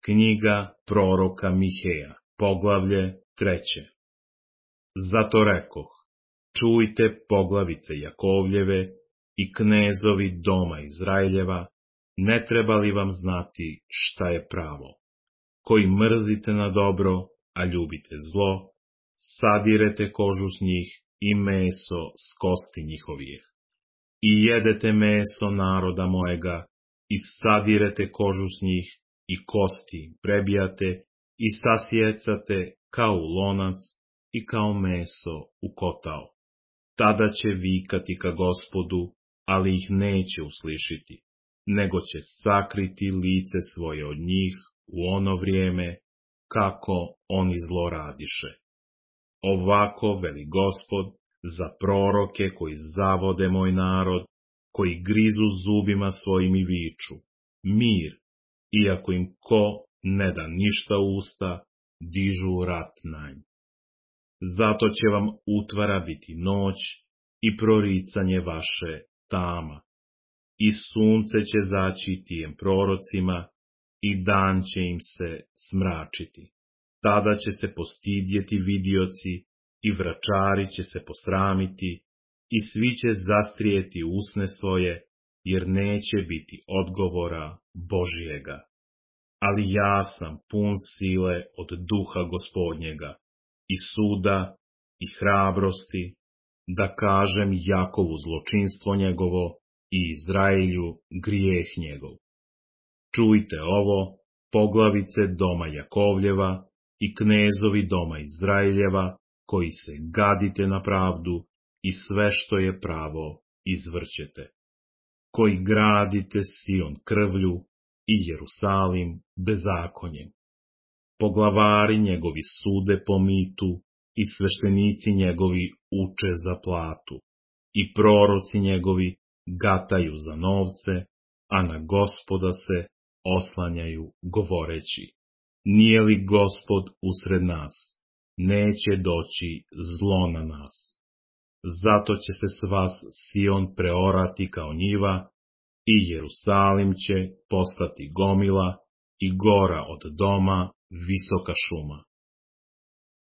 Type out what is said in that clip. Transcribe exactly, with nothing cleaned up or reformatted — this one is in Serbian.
Knjiga proroka Miheja, poglavlje treće. Zato rekoh, čujte poglavice Jakovljeve i knezovi doma Izraeljeva, ne treba li vam znati šta je pravo? Koji mrzite na dobro, a ljubite zlo, sadirete kožu s njih i meso s kosti njihovih. I jedete meso naroda mojega, i sadirete kožu s njih, i kosti prebijate, i sasjecate kao u lonac, i kao meso u kotao. Tada će vikati ka Gospodu, ali ih neće uslišiti, nego će sakriti lice svoje od njih u ono vrijeme, kako oni zloradiše. Ovako veli Gospod za proroke koji zavode moj narod, koji grizu zubima svojim i viču, mir, iako im ko ne da ništa usta, dižu rat na nj. Zato će vam utvara biti noć i proricanje vaše tama. I sunce će zaći tijem prorocima i dan će im se smračiti. Tada će se postidjeti vidioci i vračari će se posramiti i svi će zastrijeti usne svoje, jer neće biti odgovora Božjega. Ali ja sam pun sile od duha Gospodnjega, i suda, i hrabrosti, da kažem Jakovu zločinstvo njegovo i Izraelju grijeh njegov. Čujte ovo, poglavice doma Jakovljeva i knezovi doma Izraeljeva, koji se gadite na pravdu i sve što je pravo izvrćete. Koji gradite Sion krvlju i Jerusalim bezakonjem. Poglavari njegovi sude po mitu i sveštenici njegovi uče za platu i proroci njegovi gataju za novce, a na Gospoda se oslanjaju govoreći, nije li Gospod usred nas, neće doći zlo na nas. Zato će se s vas Sion preorati kao njiva i Jerusalim će postati gomila i gora od doma visoka šuma.